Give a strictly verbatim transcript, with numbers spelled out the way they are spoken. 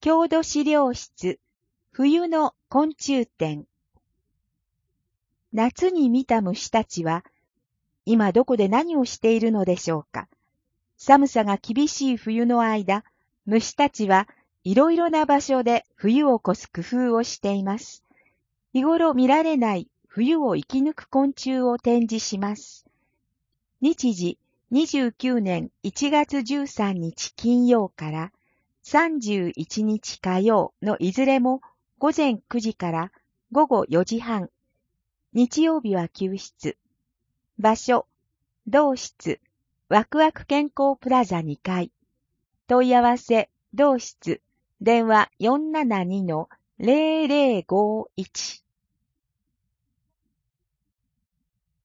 郷土資料室、冬の昆虫展。夏に見た虫たちは、今どこで何をしているのでしょうか。寒さが厳しい冬の間、虫たちはいろいろな場所で冬を越す工夫をしています。日頃見られない冬を生き抜く昆虫を展示します。日時にじゅうきゅうねんいちがつじゅうさんにち金曜からさんじゅういちにち火曜のいずれもごぜんくじからごごよじはん。日曜日は休室。場所、同室、ワクワク健康プラザにかい。問い合わせ、同室、電話 よんななにのゼロゼロごいち。